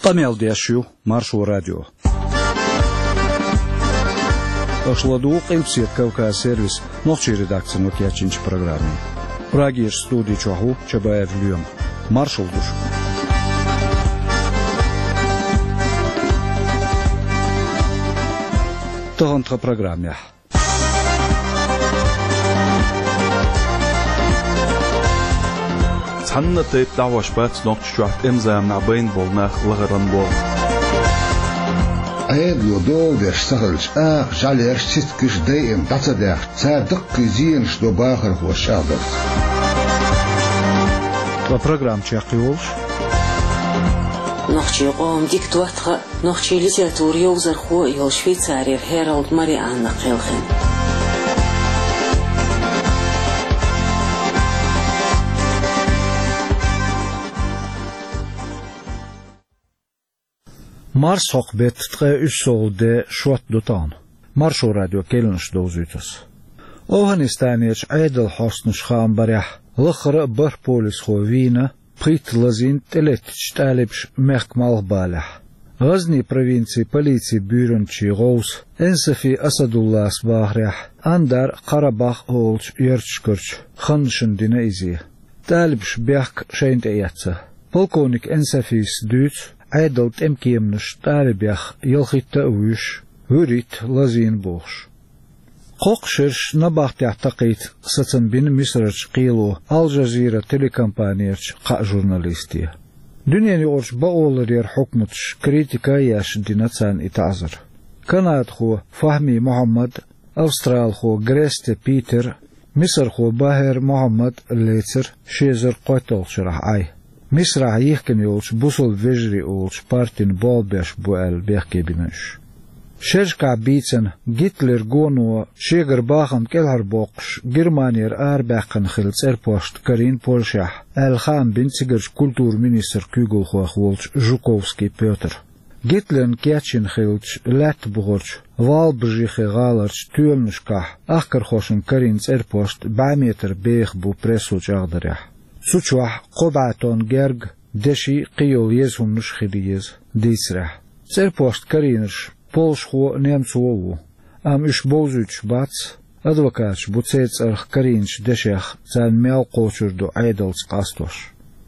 Тамел дящу маршу радио. Ашладу қилпсет Кавказ сервис нохчи редакция нокячинч программе. Прагиш студии чаху Чабаев Люем. Маршал душ. Тагантха программе. حنا تطلعوا شبات نقطة شوات إمزا من عبين بولناخ لغران بول. أيد يودو بيشتغلش جالي اشتكش دايم تصدق صادق زين شلو باخر هو شاغر. وبرنامج يقولش نخشي قوم ديكتواتها نخشي ليتراتور يوزر خو يو شويتسارير هيرالد ماريان نقيلخن. Mars hokbet tre usolde shwat dotan. Marsho radio kelens dozutas. Afghanistaniech aidel hosnish kham barah. Lkhra bar polis khovina prit lazin teletch talibsh merk malbalah. Ghazni provincie politie burenchi Gous ensafi Asadullah sbahrah. Andar Qarabakh olch yerchkurch khanshin dinaizi. Talibsh berk shaint ayatsa. Polkovnik ensafi sduts عيدل تمكيمنش تاربيخ يلخيت تأويش وريت لازين بوش قوقشش نباخت يعتقيد ستن بين مصرش قيلو الجزيرة تيليكمبانيرش قا جورناليستية دنيا يورش باولر حكمتش كريتيكا ياش ديناتسان اتعذر كانت خو فهمي محمد أسترال خو غريست بيتر مصر خو باهر محمد الليتر شيزر قوتل شرح اي مصر يحكم يولش بوصل فيجري يولش بارتين بالبيش بوال بيحكي بنش شركة بيتن جيتلر جونو شيغر باخن كلهر بوقش جرمانير باقن خلص إربوشت كارين بولشاح الخام بنتسجرش كولتور مينستر كوغل خوخولش جوكوفسكي بيوتر جيتلن كياتشين خلص لات بغورش والبجيخي غالرش تولنشكاح أخكر خوشن كارين إربوشت بعميتر بيخ بو بريسوش أغدريح سوچوح قبعتون جرگ دشي قيول يزهم نشخديز ديسرح سرپوست كارينش بولش خو نيمسوو ام اش بوزوچ باتس ادوكاتش بوتسيتس ارخ كارينش دشيخ زان ميل قوچردو عيدلس قاستوش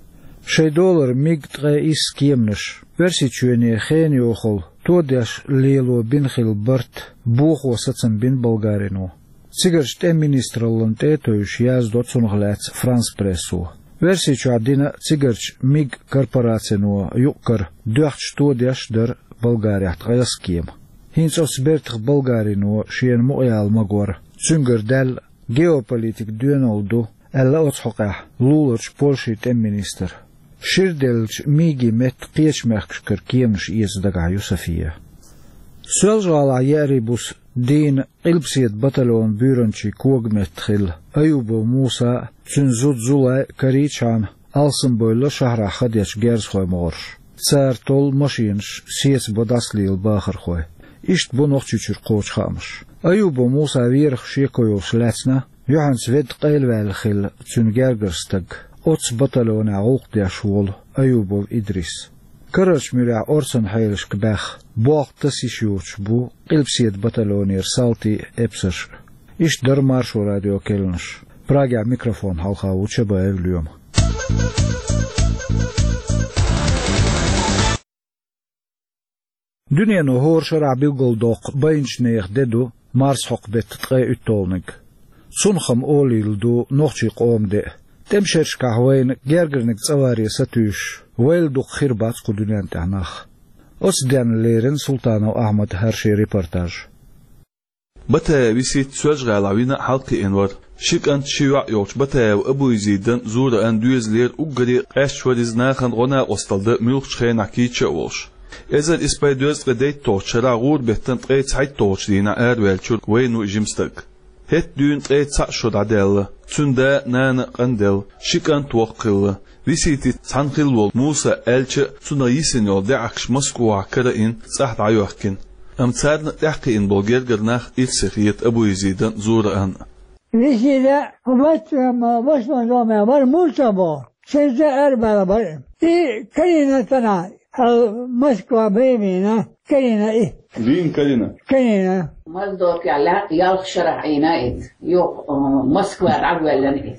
$6 ميگ تغي اس كيمنش ورسي چوني خين يوخل تودش ليلو بنخيل برت بوخو ستسن بن بلغارينو سيگرش تم مينسترلن تيتوش ياز دوتسون غلاتس فرانس بريسو ورسي چادينا سيگرش ميگ كورپوراتسينو يوكر دوخش تودش در بلغاريات غيسكيم هينس اوسبرتخ بلغارينو شين مؤيال مغور سنگر دل geopolitik دونالدو الا اوتحقه لولرش بولشي تم مينستر شيردلش ميگي مت قيش مخكر كيمش يزدغا يوسفيه سولجالا ياريبوس دين قلبسيت بطلون بيرنشي كوغمتخل أيوب موسى تنزود زولا كريتشان ألسن بويلو شهر خديش جيرز خوي مورش سار طول ماشينش سيس بداسلي الباخر خوي إشت بو نوختشير قوش خامش أيوب موسى ويرخ شيكويو شلاتنا يوحنس فيد قيل والخل تنجرجرستق أوتس بطلون عوق ديشول أيوب إدريس كرش مرع أورسن حيلش كباخ بوغ تسيشيوش بو قلبسيت بطلونير سالتي إبسش إش در مارشو راديو كيلنش براجع ميكروفون حلقة وشبايف اليوم دنيا نهور شرع بيقل دوق بينش نيخ ددو مارس حق بتتقي اتولنك سنخم أولي لدو نوخشي قوم دي تمشيرش كهوين جرجرنك تسواري ستوش ويل دوق خيربات قدنيان تعناخ أصدان ليرن سلطان أحمد هرشي ريبورتاج بتا بيسيت سوج غالاوينا حلقي انور شيك انت شيوع يوش بتا وابو يزيدن زور ان دوز لير وغري قاش وديز ناخن غنا أستلد ملوخ خين عكي تشوش إذا إسباي دوز غديت توشرا غور بهتن تقيت حيت توش دينا أرويل وينو جيمستك هت دون تقيت سعشد عدالة تندا نانا قندل شيكان توقل ويسيتي تنخل موسى ألش تنا يسنيو دعكش مسكوا كرئين صحت عيوحكن أمثالنا تحكي إن بلغير قرناخ إلسخيت أبو يزيدن زور أن ويسيدا ومتما وشما دوما ورموسى بو سيزا أربع بر كرينا تنا موسكوا بيمينا كلنا إيه لين كلنا مصدوك على يالخ شرع عينايد يو موسكوا عدوى لنئ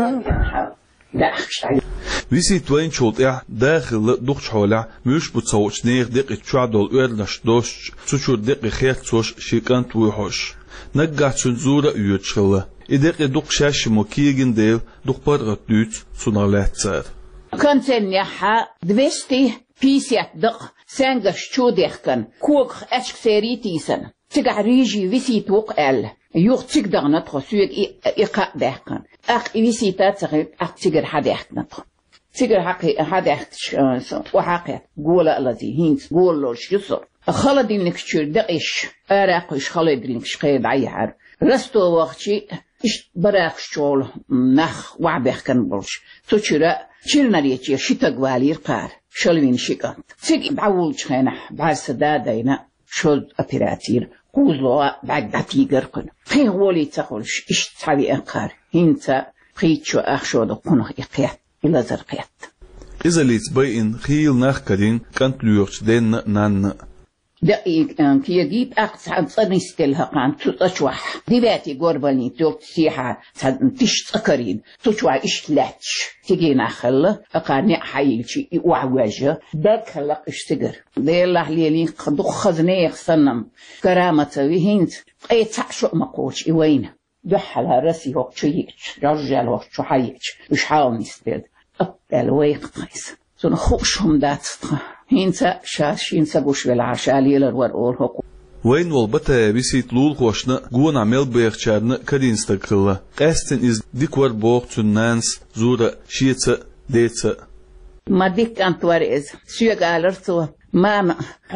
لا أخشى ويسي توين شوطيع داخل دقش حولع مش بتصوش نير دقي تشعدول إرنش دوش تشو دقي خير توش شيكان تويحوش نقع تنزورة يوتشغلة إدقي دق شاش موكيجن ديل دق برغت دوت سنالات سار كنت نيحا دوستي بيسيات دق سانجش شو ديخكن كوغ أشك سيريتيسن تقع ريجي ويسي توقع يوغ تقدر نطخ سويق إقاء ديخكن أخ ويسيتات تغيب أخ تقدر حديخ نطخ تقدر حقي حديخ وحقي قول الذي هينت قول له شيصر خلدي منك شو دقيش أراقش خلدي منك شقيد عيحر رستو وقتي إش براق شول نخ وعبيخ كان بولش تشرا شلنا ريتي شتاق والير قار شلوين شيكانت تيجي بعول شخينح بعسدا دينا شود أبيراتير قوزلوا بعد داتيجر كن خي ولي تقولش إش تحبي أنقار هنتا خيتشو أخشو دقونه إقيات إلا زرقيات إذا ليتبين خيل نخ كدين كانت ليوش دين نان دقيق كي جيب أقصى صنيستلها قان تشوح دباتي قرباني توك سيحة تشتكرين تشوح إشتلاتش تيجي نخل أقاني حيلشي وعواجه داك خلق إشتقر دي الله ليلين قدو خزنيخ صنم كرامة ويهنت أي تعشق مقوش إوين دحلها رسي هوك شيكش رجال هوك شحيكش وش حاول نستيد أبقى ويق قيس سن خوشهم داتستخ هينسا شاش هينسا قوش بالعشالي للور أورهوك وين والبتا بيسيت لول خوشنا قوان عمل بيخشارنا كدين استقرلا قاستن إز ديكوار بوغ تنانس زورا شيتسا ديتسا ما ديك أنتوار إز سيوغ آلرتو ماما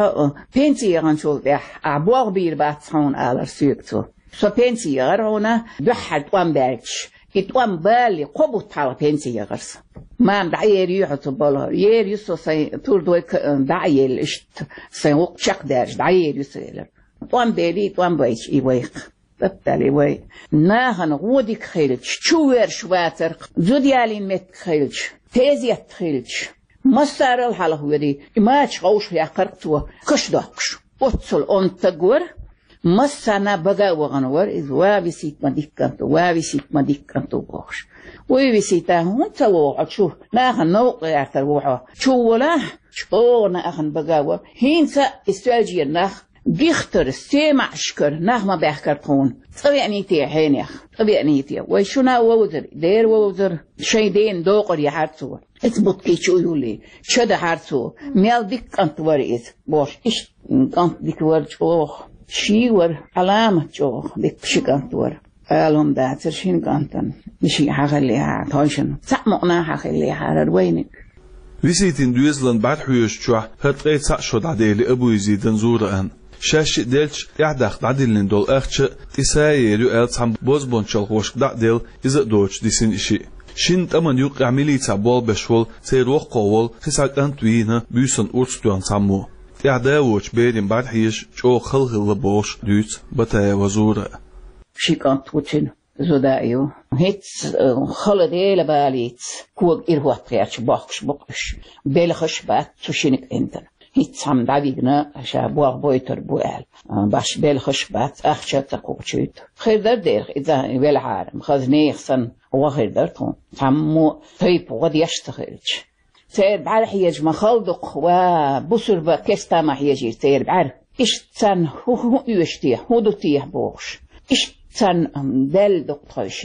بنتي يغنشول بيح أعبوغ بير باتسون آلر سيوغتو سو بنتي يغرهونا بحد وان بالش إتوان بالي قبو تاو بنتي يغرس مام دعير يحطوا بالها يير يسو سي تور دوك دعير إشت سيوق شق دارج دعير يسيلر توان بالي توان بايش إيويق ببتالي وي ناهن غودك خيلش شوير شواتر زوديالين مت خيلش تيزيت خيلش مصار الحاله ودي ماش غوش يا قرقتوا كش داكش وتصل أنت جور مصنا بقى وغنور إذ وابسيت ما ديكنتو بوش ويبسيتا هون تروح شوف ناخن نوقع تروحه شو ولا شو ناخن بقى هينسا استواجي الناخ بيختر السمع شكر ناخ ما بيحكرتون طبيعي تي حينيخ طبيعي تي وشنا ووزر دير ووزر شيدين دوقر يحرسوا اثبت كي شو يولي شد حرسوا ميال ديك انت وريز بوش ايش انت ديك ورجوخ شيور علامة جوخ ديك شكانت ور قالهم داتر شين كانتن مشي حخليها تايشن سمعنا حخليها روينك ويسيتين دويزلن بعد حيوش شوح هتقيت سعشود عديلي أبو يزيدن زوران شاش ديلش يعدخ عديلن دول أخش تسايا يلو ألتسام بوزبون شالخوش دعديل إذا دوش ديسين إشي شين تمن يوق عملي تعبول بشول سيروخ قوول خساك أنتوينه بيسن أورستوان سامو يعداوش بيرين بعد حيش جو خلق اللبوش دوت بتا وزورة شيكانت وچن زودايو هيت خلدي لباليت كوغ إرهوات غيرش بقش بلخش بات تشينك انتن هيت سام دعيقنا شابواغ بويتر بوال باش بلخش بات أخشى تقوشيت خير در دير إذا بالعالم خزنيخ سن وغير درتون تعمو طيب وغد يشتغلش سير بعرف حيج ما خلدق وبصر بكستا ما حيجي سير بعرف إيش تن هو يشتيه هو دوتيه بوش إيش تن دل دق طيشي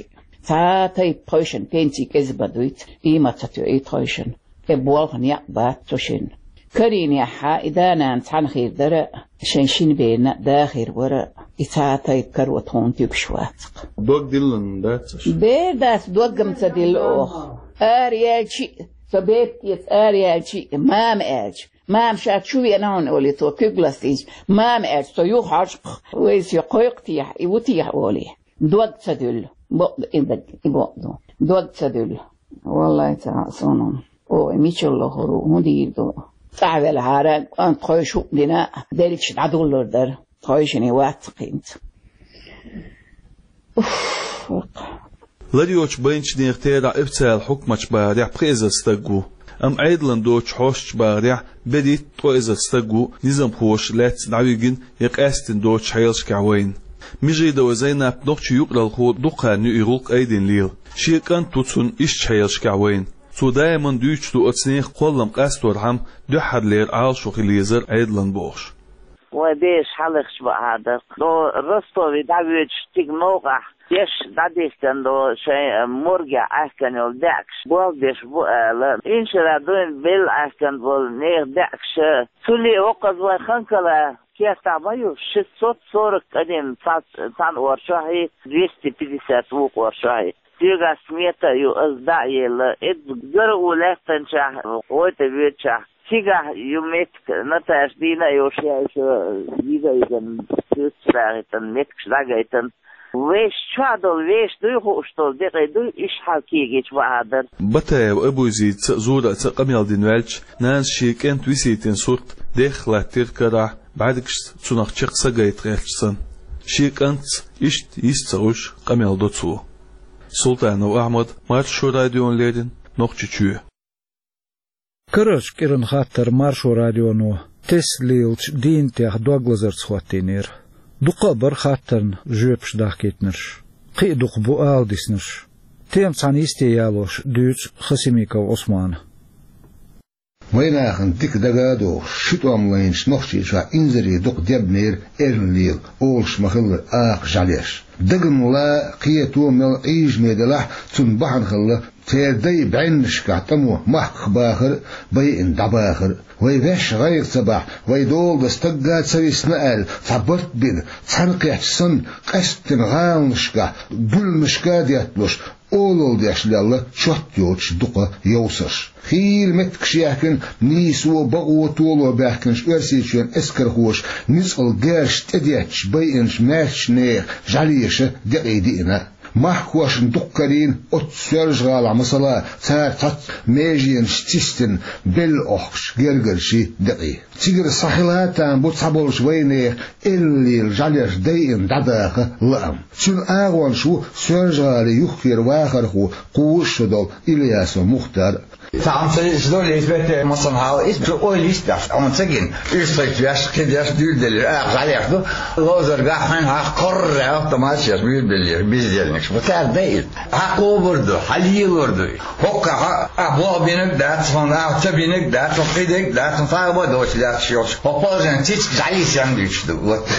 فاتي طيشن بنتي كذبة دويت إيما تتوي طيشن إبوالغن يقبات توشن كرين يا حا إذا نانتعن خير درق شنشين بينا داخر ورق إتاتي كروتون تيكشواتق دوق دلن داتش بير دات دوقم تدل أوخ أريال شي فبيبتيت أريال شي مام أج مام شات شوي أنا أولي تو كيغلاستيج مام أج تو يخرج ويس يقيق تيح يوتيح أولي دوق تدل دوق تدل والله تعصونهم أو ميشو الله هرو هدي دو تعال هارا أنت خايشو لنا ذلك شدعدول لردر خايشني واتقينت لديوش بينش نيختيرا ابتال حكمش باريح بريزا ستقو أم عيدلن دوش حوش باريح بديت طوئزة استقو نظام خوش لات نعويقين يقاستن دوش حيالش كعوين ميجي دوزينا بنوخش يقرأ الخو دوقا نيروق أيدين ليل شيكان توتسون إش حيالش كعوين سو دايما دوش دو أتسنيخ قولم قاستور هم دو حد لير عالشو خليزر عيدلن بوش وديش حلقش بهذا لو رستو بدأويج تجموعه يش داديش كان لو شيء مرجع أحكن يلدعش بولدش بقى إنش لدون بيل أحكن بول نير دعش سولي وقت وخنكلا كيف تعملوا شت صوت صورك قديم تان ورشاهي 250 وق ورشاهي تيجا سميتا يو أصدعي لا إدقروا لفتن شاه وتبيت شاه تيجا يوميت نتاش دينا يوشيا ديجا يجن تسراغتن ميتكش داغيتن ويش شادل ويش دويخو اشتول دقي دوي إش حالكيجيش وعادر بطا وابو زيد زورة تقميل دينوالج نانس شيكين تويسيتين صورت ديخلا تيركرا بعدكش تسوناق چقسا غايت غيرشسن شيكانت إشت يستغوش قميل دوتسو سلطان وأحمد مارشو راديون ليرين نوخچچو كرش كيرن خاطر مارشو راديونو تسليلش دين تيخ دوغلزر سواتينير دوقبر خاطرن جوبش داكيتنرش قي دوق بوال ديسنرش تيم صانيستي يالوش دوتش خسيميكو عثمان ويناخن ديك دغادو شتوام لينش نوخشي شا انزري دوق ديبنير ارنليل اولش مخل جاليش دغن لا قيتو مل ايج ميدلح تن بحن خله تيردي بعينش كعتمو محق باخر بي ان دباخر ويبش غير صباح ويدول دستقات سري سنقل فبرت بين تنقيح سن قستن غالنشكا بل مشكا دياتلوش اولول ديش لالله شوت يوتش دقا يوسش خيل متكش يحكن نيسو بقو طولو بيحكنش ارسيشن اسكر خوش نسقل قارش تدياتش بينش ماتش نيخ جاليش دقي دينا محكوش دقرين اتسرج غالا مثلا سار تات ميجين شتيستن بل اخش جرجرشي دقي تيجر صحيلاتان بوت صبولش وينيخ اللي الجاليش داين داداخ لام شن اغوان شو سرج غالي يخفير واخر خو قوش دول إلياس مختار Samtidig så Lisbeth måste ha och listas om sägen uttryckt väs kidjas dudel är så låser gahan ha korre automatiskt bildelnik bu kadar değil ha koburdu halilurdu hokka abo benim dat van avta benim dat of edek dat van var doçlar şey hopazen hiç galisian düştü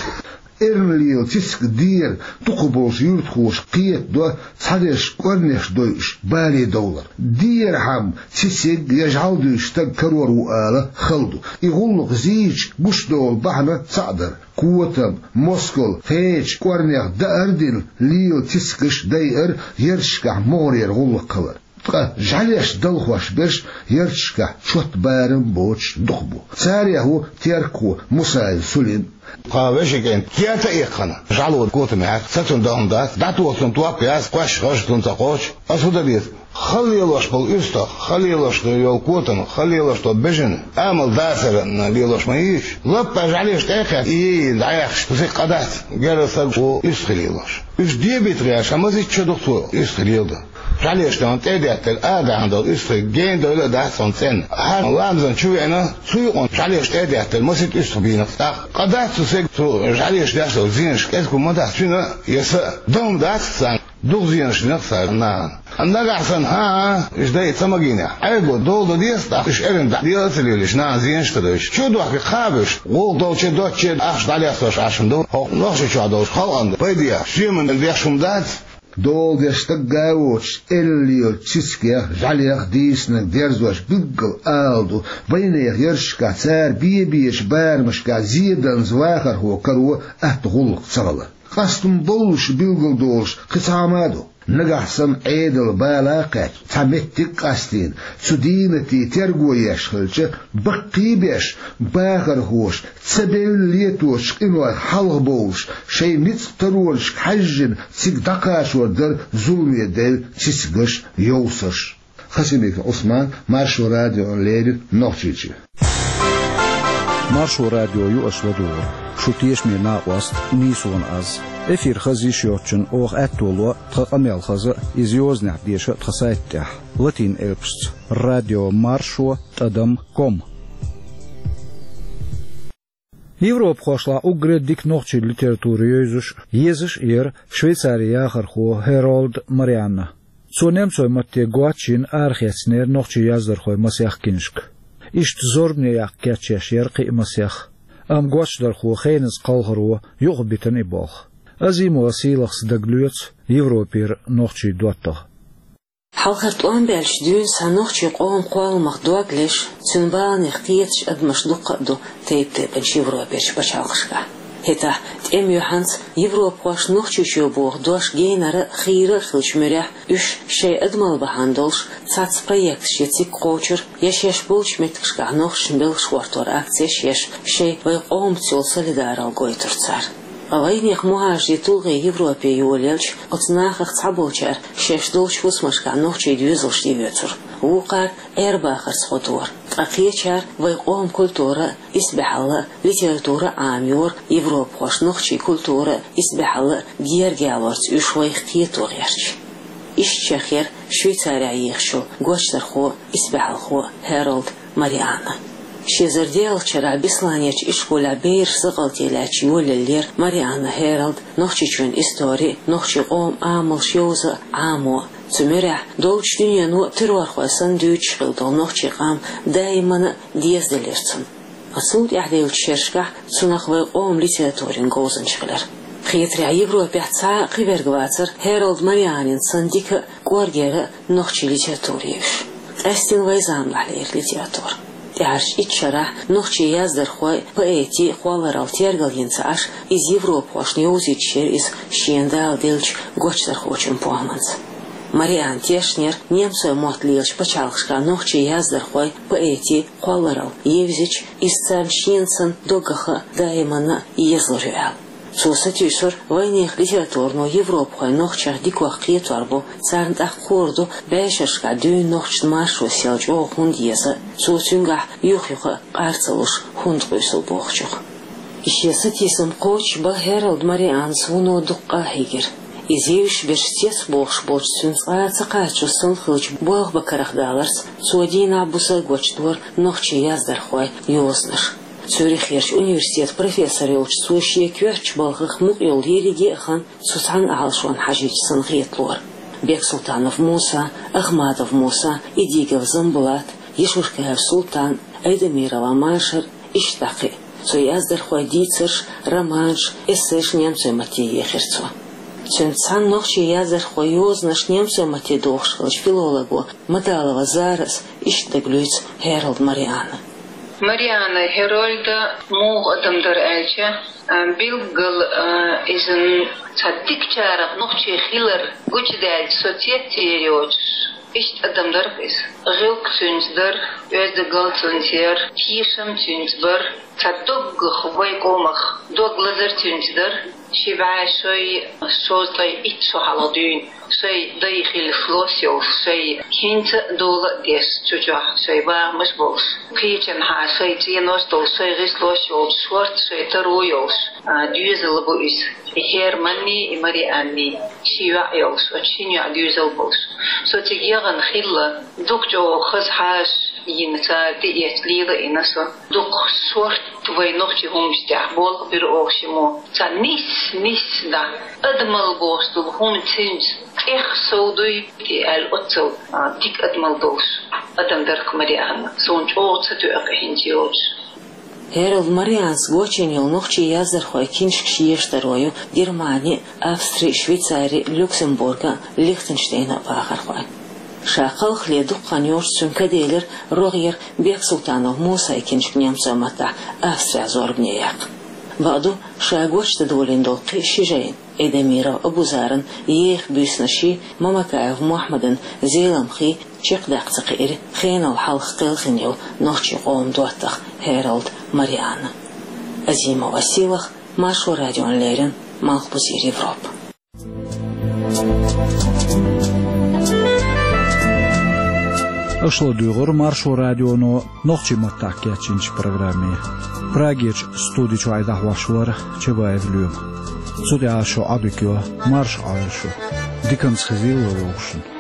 ارنليل تسك دير تقبوش يرتخوش قيت دو تحدش قرنش دوش بالي دولار دير حم تسك يجعل دوش تذكرور وآلة خلدو يغلق زيج بوش دول بحنا تصعدر قوتم موسكول فيج قرنش داردل ليل تسكش داير يرشكح مورير غلق قلر جعليش دلخوش برش يرشكح شوت بارم بوش دخبو ساريه تيركو مساعد سلين قاوشكين كياتا إيقنا جعلوا قوت معك ستون دهم دات داتو وطن توقياس قاش غشتون تقوش أسودا بيت خلي لوش بالإستا خلي لوش يوقوتن خلي لوش بجن أمل داسر ليلوش مايش لبا جعليش تاخد دعيخش في قدات جالس ويسخلي لوش إيش دي بيترياش أما زيت شو دكتور يسخلي ده جعليش تان تأديت الآدة عند الإسخل جين دولة داسون سن هان لامزن شوي أنا سويقون جعليش تأديت المسيت إسخبينا قدات سيك جعليش داسو زينش كاسكو مدات شنو يسا دوم داسان دوغزينش نفسها عندك أحسن ها إيش ده يتسمجينا أيقو دول ديس ده إيش إرن ده ديس اللي ليش نازينش تدوش شو دوك خابش قول دول شيء دوت شيء أخش عليه أسوش عشان دول هو نوش شو عدوش خالد بيديا شيء من البيخشم دات دول يستقاوش اللي تسكيه جعليه ديسنك ديرزوش بيقل آلدو بينيخ يرشكا سار بيش بار مشكا زيدن زواخر هو كرو أهتغلق صغلة قصتم بولش بيقل دولش قطعمادو نقحسن عيدل بالاقات تمتك قاستين سدينتي ترقو يشخلش بقي بيش باخر هوش تسبيل ليتوش إنو حلق بولش شي نتقترولش حجن تسيك دقاش ودر ظلمي دل تسيقش يوسش خسيميك عثمان مارشو راديو ليل نوخشيشي مارشو راديو يؤس ودور شو تيش مي ناقوست نيسون أز Эфир хазы шотчен ох әттолу тқамел хазы изиознях деше тқасайттях. Латин элпст радио маршо тадам.com. Европа хошла угреддик нохчи литературы езыш Швейцария харху Хэролд Марианна. Цонемцой матте гуачин архетснер нохчи яздырхой масях киншк. Ишт зорбне яқ кячеш ярқи масях. Ам гуачдарху хейнес қалхару юқ битен ибох. Азиму асилахс даглюец Европир нохчи дуаттах. حلقت آن بلش دون سنوخچی قوم قوال مخدوغلش تنبال نختیتش ادمش دو تیت بنش Европеш بچالخشگا. هتا تیم یوهانس Европاش نوخچی شو بوغ دوش گیناره خیره خلش مرح اش شی ادمال بهاندلش ساعت پروژکتش یتیک قوچر یشش بولش متکشگا نوخش بلش ورتور اکسیش یش شی وی قوم تیل سلیدارال گویترцар. Авайних муажи тулгы Европе юлелч отнахах цаболчар шештолч вусмашка нохчи дюзлшти ветер. Укар эрбахар сходор. Акиечар вайқом культура исбехала литература амюр Европ хош нохчи культура исбехала гергялорц ушвайх киетогерч. Ишчахер Швейцария ихшо гочтархо исбехалхо Хэролд Марианна. Шезердел вчера бесланеч и школа бейр сыгалтеляч юлелер Марианна Хэролд нохчичвен истории нохчи ом амал шьоза амо цумеря долч дünyanı тырвархвасан дүйч кылдал нохчи кам даймана диезделерцин. Асуд яхдел чешка сунахвы ом литературин гозынчылар. Хитря Европе ца кыбергвацер Хэролд Марианин сандика горгера нохчи литературиш. Эстин вайзанлалер литератур. Яш ичара нохчи яздырхой поэти хваларал тергал-янцаш из Европы аш неузичер из Шендал делч гочтархочен поаманс. Мариан Тешнер немцой мотлилч почалхшка нохчи яздырхой поэти хваларал евзич из Цаншинсен догаха даймана езлжуял. Сосатюсор войнех литературно Европхой нохчах диквах киетварбу царнтах корду бэшашка дюн нохч маршу селч о хундьеза сосюнга юхюха арцалуш хундгуйсыл бохчух. Ищесатисым коч ба Хэролд Мариан свуно дукка хигер. Изевиш бештес бохш боч сюнца цакачу сынхылч бох бакарахдаларс суадина буса гочтвор нохчи яздархой юоснаш. Цюрихерч университет профессор елч сующие кверч балхах мукъел ериги хан Сусан Алшон хажич сынхиетлор. Бек Султанов Муса, Ахматов Муса, Идигов Замбулат, Ешушкаев Султан, Эйдемирова Машер, Иштахи. Суяздархой дицерш, романш, эсэш немцой матье ехерцо. Цюнцан нохчи яздархой юознаш немцой матье дохшилч филологу Маталова Зарас, Иштаглюйц Хэролд Марианна. Марианна Хэролда муг адамдар элче билгыл изен цаддикчарак нохчи хилер гучдел социеттериоч ишт адамдар бис гылк сүнздер өзде галцунтер тишем сүнздер цаддог хвай комах доглазер сүнздер شبع شوي صوتي إتشو حلادين شوي داخل فلوسيو شوي هنت دولة ديش تجاه شوي با مش بوش كيتن ها شوي تينوش دول شوي غسلوشيو شورت شوي ترويوش ديوزل بوش هيرماني مرياني شيوع يوش وشينيو ديوزل بوش سو تجيغن خيلا دوكجو خز حاش ينتا ديت ليلة إنسو دوك شورت وينوخي همشتاع بول بيروخشمو نيس دا أدمل بوستو هم تنج إخ سودوي دي الأتو ديك أدمل بوس أدم درك مريانا سونج أوتس تؤك هنجيوش Хэролд Марианс гоченил нохчи яздархой киншк шиештерою Германии, Австрии, Швейцарии, Люксембурга, Лихтенштейна пахархой. Шақал хледук қанёш сүмкаделер Рогер Бек Султанов Муса киншк немцо мата Австрия зорбнеяк. Ваду шагочта долин долқи шижейн. Эдемира Абузаран, Ех Бюснаши, Мамакаев Мухаммаден, Зеламхи, Чекдак Цакир, Хейнал Халх Кылхинил, Нохчи Қом Дуаттах, Хэролд Марианна. Азима Василах, Маршу Радион Лерин, Малхбузир Европ. Ошло дүйгір Маршу Радиону Нохчи Маттақ кәтшінші программе. Прагеч студичу айдақ вашуар Чебаев Люм. Zudem auch schon abgekühlt, Marsch also, die kann sich viel lauschen.